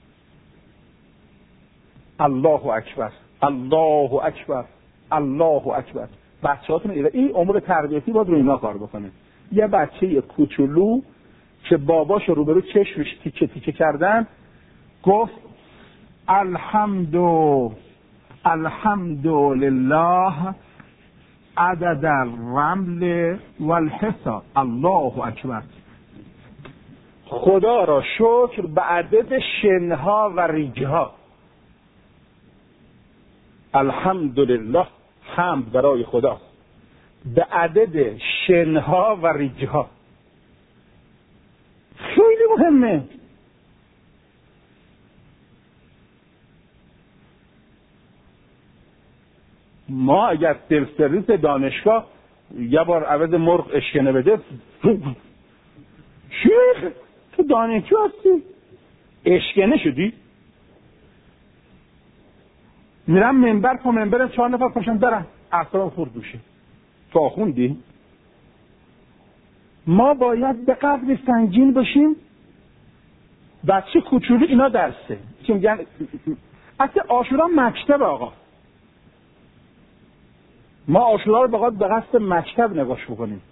الله اکبر، الله اکبر، الله اکبر. بچه‌هاتون ایره. این امور تربیتی باید رو اینا کار بکنه. یه بچه کوچولو که باباش روبرو چشمش تیکه تیکه کردن گفت الحمد الحمد لله عدد الرمل والحصى. الله اکبر. خدا را شکر به عدد شنها و ریگها. الحمدلله، حمد برای خدا به عدد شنها و ریگها. خیلی مهمه. ما اگر سلف سرویس دانشگاه یه بار عوض مرغ اشکنه بده، شیخ تو دانشجو هستی اشکنه شدی؟ میرم منبر پا منبرم چهار نفر پاشم برم اعصابم خورد بشه. تو آخوندی؟ ما باید به قدر سنگین باشیم. بچه کوچولو اینا درسه که میگن اصلا عاشورا مکتب. آقا ما عاشورا رو باید به قصد مکتب نگاش بکنیم.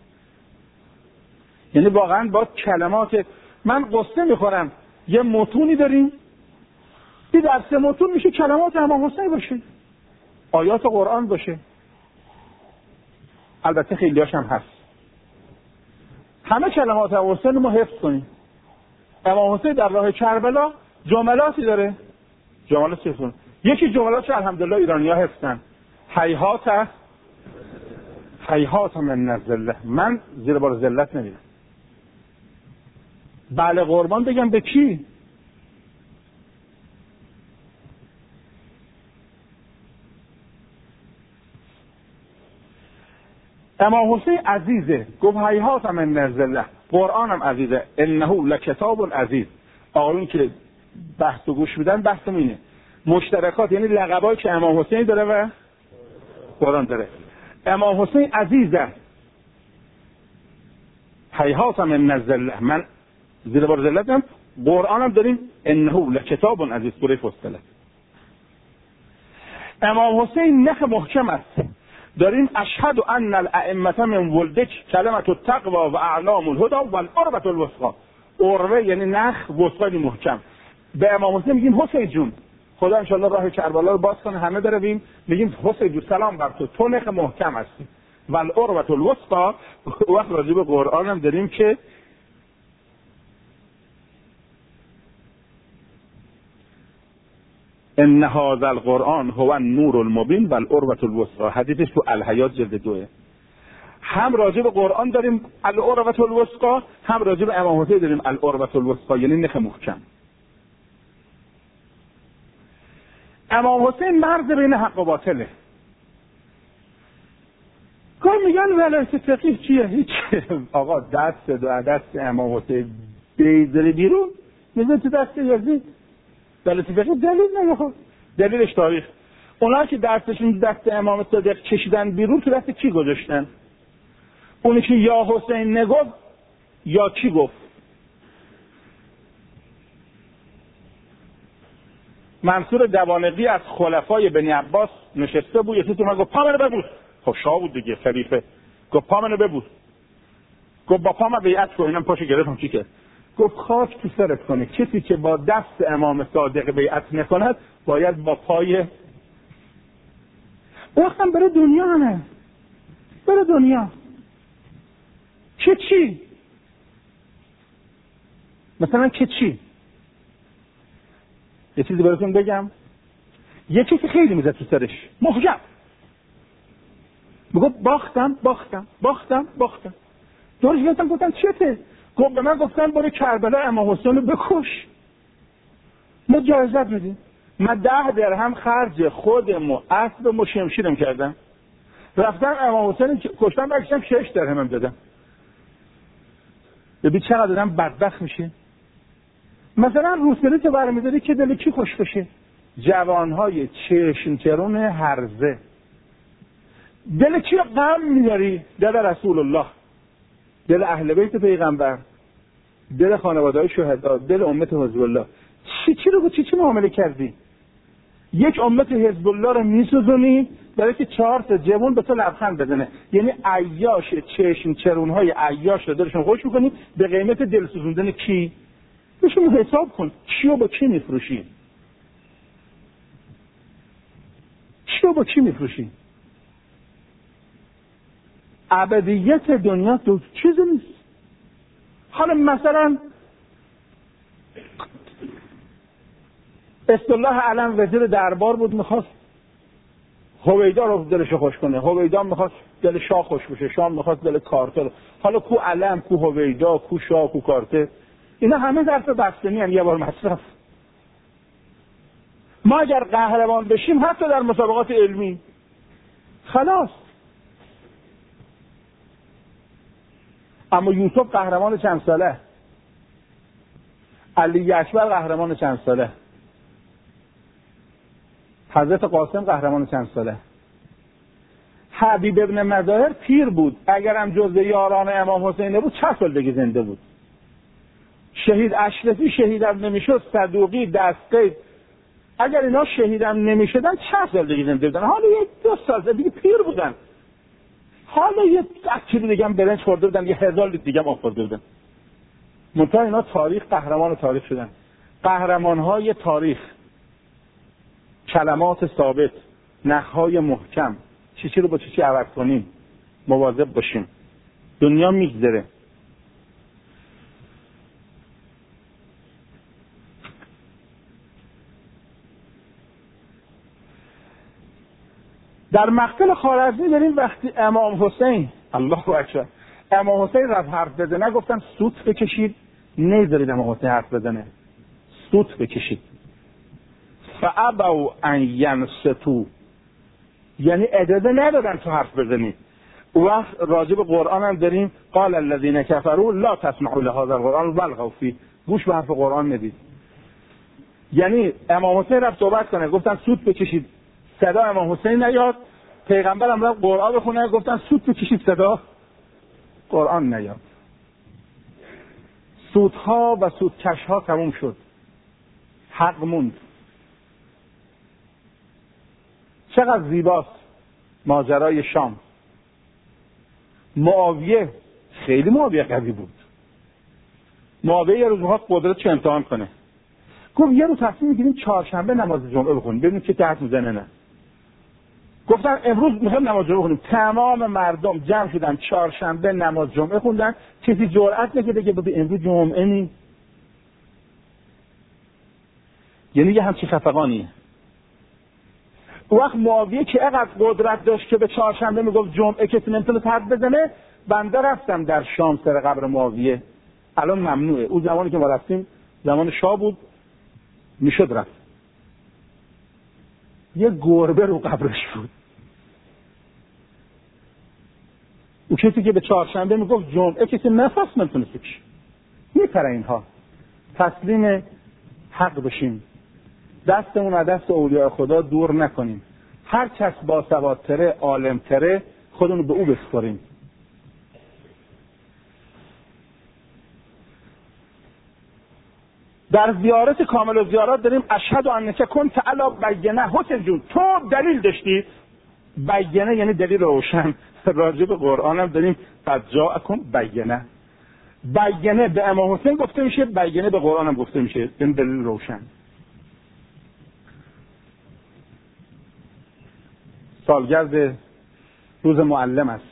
یعنی واقعا با کلمات من قصه میخورم یه متونی داریم، این درس متون میشه کلمات امام حسین باشه، آیات قرآن باشه. البته خیلی هاش هم هست. همه کلمات امام حسین ما حفظ کنیم. امام حسین در راه کربلا جملاتی داره، جملات حفظ. یکی جملاتش الحمدلله ایرانی‌ها حفظن. هیهات هیهات من الذله، من زیر بار ذلت نمیرم. بله قربان بگم به کی؟ امام حسین عزیزه، گفت هیهات من الذله. قرآن هم عزیزه، انه لکتاب عزیز. آقایون که بحث و گوش میدن بحث اینه. مشترکات یعنی لقبایی که امام حسین داره و قرآن داره. امام حسین عزیزه، هیهات من الذله، من زیر بار ذلتم. قرآن هم داریم انه لکتاب عزیز، سوره فصلت. امام حسین نخ محکم است. داریم اشهد ان الائمه من ولدک کلمت التقوی و اعلام الهدى و العروة الوثقی. عروه یعنی نخ، وثقی محکم. به امام حسین میگیم حسین جون، خدا ان شاء الله راه کربلا رو باز کنه همه برویم میگیم حسین جون سلام بر تو، تو نخ محکم هستی. و العروة الوثقی. وقت راجع به قرآن هم داریم که ان هذا القرآن هو النور المبین و العروة الوثقی. حدیثش تو الحیات جلد دوه. هم راجع به قرآن داریم العروة الوثقی، هم راجع به امام حسین داریم العروة الوثقی، یعنی نخ محکم. امام حسین مرز بین حق و باطله. گاه میگن ولایت فقیه چیه؟ هیچ. آقا دست دو دست امام حسین بیزره بیرون میزن تو دست یزید. ولایت فقیه دلیل نمیخواد. دلیلش تاریخ. اونا که دستشون دست امام صادق کشیدن بیرون تو دست کی گذاشتن؟ اونی که یا حسین نگفت یا کی گفت؟ منصور دوانقی از خلفای بنی عباس نشسته بود، یکی تو من گفت پا منو ببوس. خب شاه بود دیگه، خلیفه. گفت پا منو ببوس. گفت با پا من بیعت کن. اینم پاشو گرفتم چی کرد؟ گفت خاک تو سرت کنه، کسی که با دست امام صادق بیعت نکند باید با پای وقتم بره دنیا نه بره دنیا که چی؟ مثلا که چی؟ یه چیزی براتون بگم. یه چیزی خیلی میزد تو سرش محجب، میگفت باختم باختم باختم باختم. دورش گفتم گفتم چته؟ گفت به من گفتن برو کربلا امام حسین رو بکش، ما جایزت میدیم. من ده درهم خرج خودم و اسبم و شمشیرم کردم، رفتم امام حسین کشتم، بکشم شش درهمم دادم. ببین چقدر دادم بدبخت میشه. مثلا روسری که برمیداری که دل کی خوش بشه؟ جوانهای چشم چرون هرزه. دل کی غم میداری؟ دل رسول الله، دل اهل بیت پیغمبر، دل خانواده های شهدا، دل امت حزب الله. چی چی رو چی چی معامله کردی؟ یک امت حزب الله رو میسوزونی برای که چهار تا جوان به تو لبخند بزنه. یعنی عیاش چشم چرونهای عیاش رو دلشون خوش میکنی به قیمت دل سوزوندن کی؟ بشون حساب کن چیو با کی میفروشی؟ چیو با کی میفروشی؟ ابدیت دنیا دو چیز نیست. حالا مثلا اصطلاح علم وزیر دربار بود، میخواست هویدا رو دلش خوش کنه، هویدا میخواست دل شاه خوش بشه، شاه میخواست دل کارتر. حالا کو علم، کو هویدا، کو شاه، کو کارتر، اینا همه ظرف بستنی هم یه بار مصرف. ما اگر قهرمان بشیم حتی در مسابقات علمی خلاص. اما یوسف قهرمان چند ساله، علی اکبر قهرمان چند ساله، حضرت قاسم قهرمان چند ساله، حبیب ابن مظاهر پیر بود، اگرم جزء یاران امام حسین بود چند سال دیگه زنده بود. شهید اشرفی شهیدم نمیشد، صدوقی، دستقید، اگر اینا شهیدم نمیشدن چند سال دیگه زنده بودن. حالا یک دو سال دیگه پیر بودن، حالا یه کیلو دیگه هم برنج خورده بودن، یه هزار لیتر دیگه هم آب خورده بودن. منتها اینا تاریخ قهرمان تاریخ شدن. قهرمان‌های تاریخ، کلمات ثابت، نخ‌های محکم، چی چی رو با چی چی عوض کنیم، مواظب باشیم. دنیا میگذره. در مقتل خوارزمی داریم وقتی امام حسین الله اکبر امام حسین رفت حرف بزنه، گفتن سوت بکشید، نذارید امام حسین حرف بزنه، سوت بکشید. فابوا ان ینصتوا، یعنی اجازه ندادن تو حرف بزنی. وقت راجع به قرآن هم داریم قال الذين كفروا لا تسمعوا لهذا القرآن والغوا فيه، گوش به حرف قرآن ندید. یعنی امام حسین رفت صحبت کنه، گفتن سوت بکشید، صدا امام حسین نیاد. پیغمبر هم رفت قرآن بخونه، گفتن سوت بکشید، صدا قرآن نیاد. سودها و سودکشها تموم شد، حق موند. چقدر زیباست ماجرای شام. معاویه خیلی معاویه قوی بود. معاویه یه روز میخواست قدرتش امتحان کنه، گفت یه روز تصمیم میگیریم چهارشنبه نماز جمعه بخونیم ببینیم چه تحت میزنه. نه، گفتن امروز میخوایم نماز جمعه بخونیم. تمام مردم جمع شدن چهارشنبه نماز جمعه خوندن. کسی جرئت نکرد که ببین امروز جمعه نی. یعنی یه همچین خفقانیه. اون وقت معاویه که اینقدر قدرت داشت که به چهارشنبه میگفت جمعه کسی نمیتونه حد بزنه، بنده رفتم در شام سر قبر معاویه. الان ممنوعه. اون زمانی که ما رفتیم زمان شاه بود، میشد رفت. یه گربه رو قبرش بود. اون کسی که به چهارشنبه میگفت جمعه کسی نفس نمیتونه بکشه. میپره اینها. تسلیم حق بشیم، دستمون از دست اولیاء خدا دور نکنیم. هر کس با سوادتره، عالمتره، خودمون به او بسپاریم. در زیارت کامل و زیارات داریم اشهد انک کنت علی بینه. حسین جون تو دلیل داشتی؟ بینه یعنی دلیل روشن. راجع به قرآن هم داریم قد جاءکم بینه. بینه به امام حسین گفته میشه، بینه به قرآن هم گفته میشه، یعنی دلیل روشن. سالگرد روز معلم است.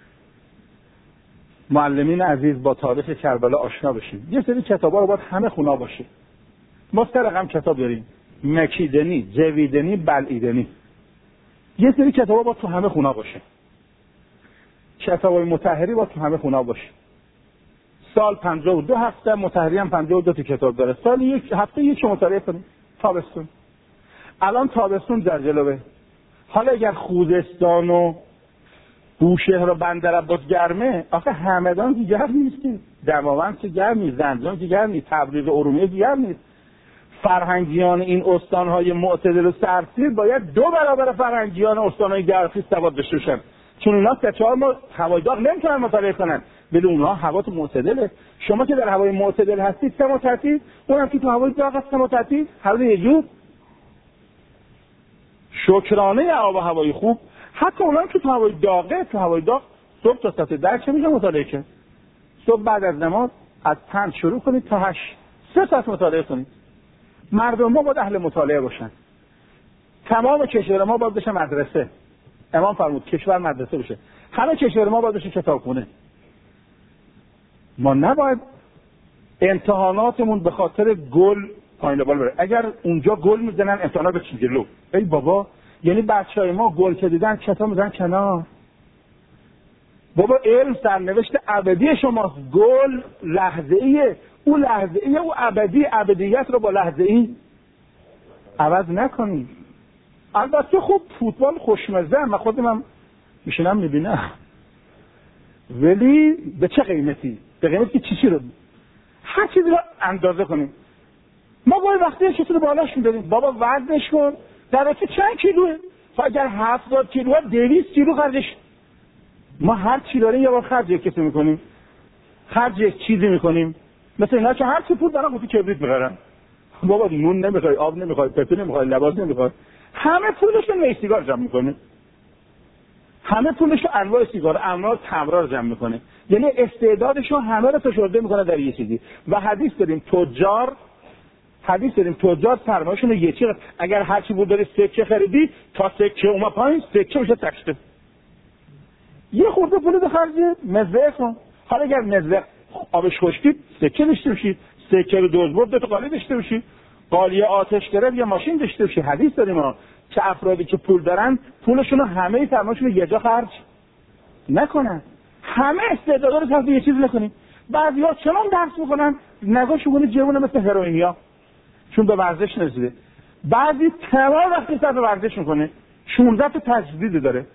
معلمین عزیز با تاریخ کربلا آشنا بشیم. یه سری کتابا رو باید همه خونا باشه. ما سه رقم کتاب داریم: مکیدنی، جویدنی، بلعیدنی. یه سری کتابا باید تو همه خونا باشه. کتابای مطهری باید تو همه خونا باشه. سال پنجاه و دو هفته، مطهری هم پنجاه و دو تا کتاب داره. سال یک هفته یک مطالعه کنیم. تابستون. الان تابستون در جلوه. حالا اگر خوزستان و بوشهر و بندرعباس گرمه، آخه همدان که گرم نیست، دماوند که گرم نیست، زنجان که گرم نیست، تبریز و ارومیه که گرم نیست. فرهنگیان این استانهای معتدل و سردسیر باید دو برابر فرهنگیان استانهای گرمسیر سواد داشته باشن، چون اونا سه چهار ماه هوای داغ نمیتونن مطالعه کنن. ولی اونها هوا معتدله. شما که در هوای معتدل هستید سه ماه تعطیل، اونم که تو هوای داغ هست سه ماه تعطیل. هر دو یه جور. شکرانه آب و هوای خوب. حتی اونم که تو هوای داغه، تو هوای داغ صبح تا ساعت ده چه میشه مطالعه کنید؟ صبح بعد از نماز از پنج شروع کنید تا هشت، سه ساعت مطالعه کنید. مردم ما باید اهل مطالعه باشن. تمام کشور ما باید بشه مدرسه. امام فرمود کشور مدرسه بشه. همه کشور ما باید بشه کتابخونه. ما نباید امتحاناتمون به خاطر گل پایین بالا بره. اگر اونجا گل میزنن امتحانات بچین جلو. ای بابا، یعنی بچهای ما گل که دیدن کتاب میزنن کنار. بابا علم سرنوشت ابدی شماست. گل لحظه ایه، اون لحظه ایه، اون ابدی. ابدیت رو با لحظه ای عوض نکنید. البته خب فوتبال خوشمزه، من خودم هم میشنم میبینم، ولی به چه قیمتی؟ به قیمتی که چی چی رو هر چیزی رو اندازه کنیم. ما باید وقتی یه چیزی رو بالاش میداریم، بابا وزنش کن در اصل چند کیلوه؟ اگر هفتاد کیلوه دویست کیلو خرجش. ما هر چی داریم یه بار خرج یک کسی میکنیم، خرج یک چیزی میکنیم. مثل اینا که هر چی پول دارن قوطی کبریت میخرن. بابا نون نمیخوای، آب نمیخوای، پتو نمیخوای، لباس نمیخوای، همه پولشو می سیگار جمع میکنه. همه پولشو انواع سیگار، انواع تمرار جمع میکنه. یعنی استعدادشو همه رو فشرده میکنه در یه چیزی. و حدیث داریم تجار حدیث داریم تجار سرمایه‌شون رو یه چی، اگر هر چی بود داری سکه خریدی تا سکه اومد پایین سکه میشه تکته. یه خورده پول به خرج مزرعه کن. حالا اگر مزرعه آبش خشکید سکه داشته باشید، سکه رو دوز برد دو تا قالی داشته باشید، قالی آتش گرفت یا ماشین داشته باشید. حدیث داریم ها که افرادی که پول دارن پولشون رو همه سرمایه‌شون رو یه جا خرج نکنن. همه استعدادا رو صرف یه چیز نکنیم. بعضیا چنان درس میکنن نگاهشون جوونه مثل هروئینیا، چون به ورزش نرسیده. بعضی تمام وقتی صرف ورزش میکنه. شانزده تا تجدیدی داره.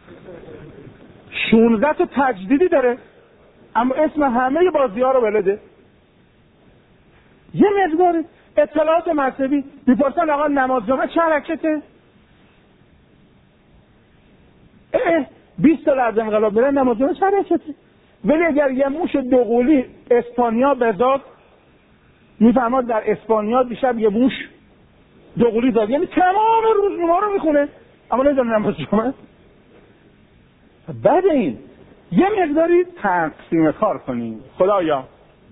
شانزده تا تجدیدی داره. اما اسم همه بازی‌ها رو بلده. یه مقدار اطلاعات مذهبی میپرسن آقا نماز جمعه چه حرکته؟ اه بیست سال از انقلاب بره نماز جمعه چه حرکته؟ ولی اگر یه موش دوقلوی اسپانیا بزاد، میفهماد در اسپانیا دیشب یه موش دوقلوی زاد، یعنی تمام روزنامه‌ها رو میخونه اما نمیدونه نماز جمعه. بعد این یه مقداری تقسیم کار کنیم. خدایا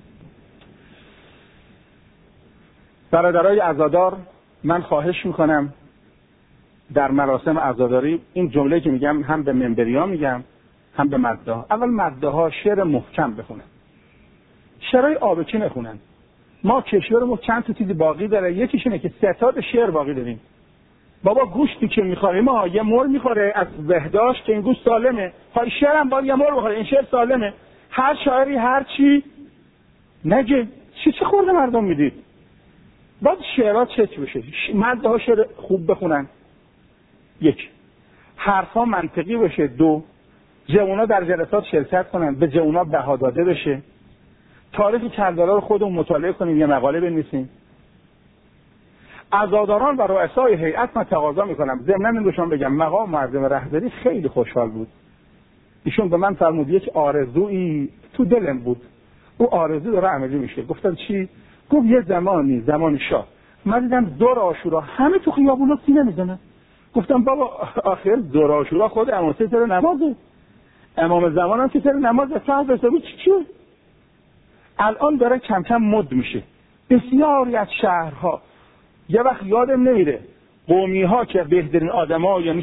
برادرای عزادار، من خواهش میکنم در مراسم عزاداری این جمله که میگم هم به منبریا میگم هم به مدعا. اول مدعا شعر محکم بخونن، شعرهای آبکی نخونن. ما کشورمون چند تا چیزی باقی داره، یکیش اینه که ستاد شعر باقی داریم. بابا گوشتی که میخوریم ما یه مر میخوره از بهداشت که این گوشت سالمه، های شعر هم باید یه مر بخوره، این شعر سالمه. هر شاعری هر چی نگه، چی چی خورده مردم میدید؟ باید شعرات چت بشه، مرده ها شعر خوب بخونن، یک، حرفا منطقی بشه، دو، جوونا در جلسات شرکت کنن، به جوونا بها داده بشه، تاریخ کلدارا رو خودمون مطالعه کنیم، یه مقاله بنویسیم. عزاداران و رؤسای هیئت من تقاضا میکنم، ضمن این دوشان بگم مقام مردم رهبری خیلی خوشحال بود. ایشون به من فرمود یک آرزویی تو دلم بود، او آرزو داره عملی میشه. گفتم چی؟ گفت یه زمانی زمان شاه من دیدم دور عاشورا همه تو خیابونا سینه میزنن. گفتم بابا آخر دور عاشورا خود امام حسین سر نمازه، امام زمان هم که سر نمازه، تو از حسابی چی چیه؟ الان داره کم کم مد میشه. بسیاری از شهرها یه وقت یادم نمیره قومی ها که بهترین آدم ها، یعنی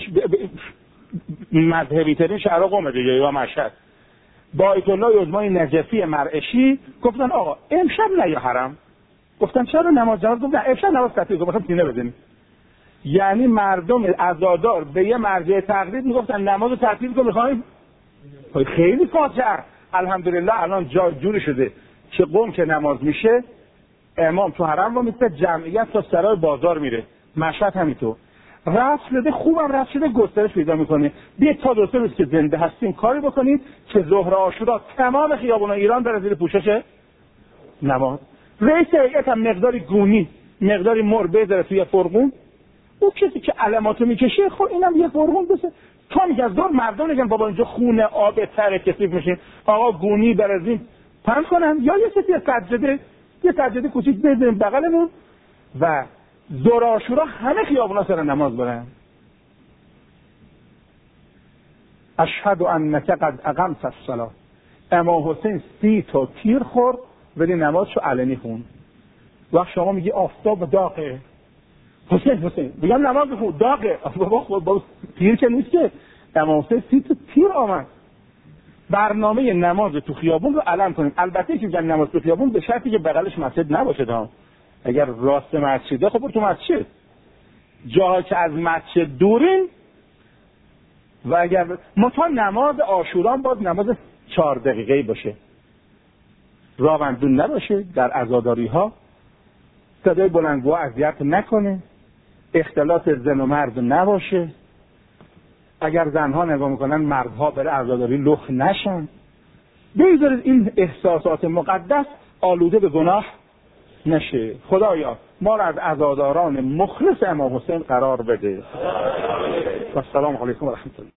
مذهبی ترین شهرها قومه دیگه یا مشهد، با آیت الله عظمای نجفی مرعشی گفتن آقا امشب نه یا حرم. گفتن چرا نماز جنازه؟ گفتن امشب نماز تعطیل کن، میخوام سینه بزنیم. یعنی مردم عزادار به یه مرجع تقلید میگفتن نماز رو تعطیل کن، میخوایم. خیلی فاجعه. الحمدلله الان جا جوری شده که قوم که نماز میشه امام تو حرم و میسته، جمعیت تا سرای بازار میره. مشهد همینطور رفت شده، خوبم رفت شده، گسترش پیدا میکنه. بیاید تا دو سه روز که زنده هستیم کاری بکنید که ظهر عاشورا تمام خیابونای ایران بره زیر پوشش نماز. رئیس هیئت هم مقداری گونی، مقداری مر بذاره توی فرقون، او کسی که علاماتو میکشه خب اینم یه فرقون بسه. تا میگه از دور مردم نگن بابا اینجا خونه آب تر کثیف میشین، آقا گونی برازین پنج کنن، یا یه کسی سجاده یه سجاده کوچیک بزنیم بغلمون و دور عاشورا همه خیابونا سر نماز برن. اشهد انک قد اقمت الصلاه. امام حسین سی تا تیر خورد ولی نمازشو علنی خون. وقت شما میگی آفتاب داغه، حسین حسین میگم نماز خون داغه، بابا خود با تیر که نیست که. امام حسین سی تا تیر آمد. برنامه نماز تو خیابون رو علن کنیم. البته که میگن نماز تو خیابون به شرطی که بغلش مسجد نباشه. ها اگر راست مسجده خب برو تو مسجد، جاها که از مسجد دورین. و اگر متا نماز عاشورا باید نماز چهار دقیقه‌ای باشه، راوندون نباشه، در عزاداری ها صدای بلندگوها اذیت نکنه، اختلاط زن و مرد نباشه، اگر زنها نگاه میکنن مردها بره عزاداری لخ نشن. بذارید این احساسات مقدس آلوده به گناه نشه. خدایا ما را از عزاداران مخلص امام حسین قرار بده. و السلام علیکم و رحمت الله.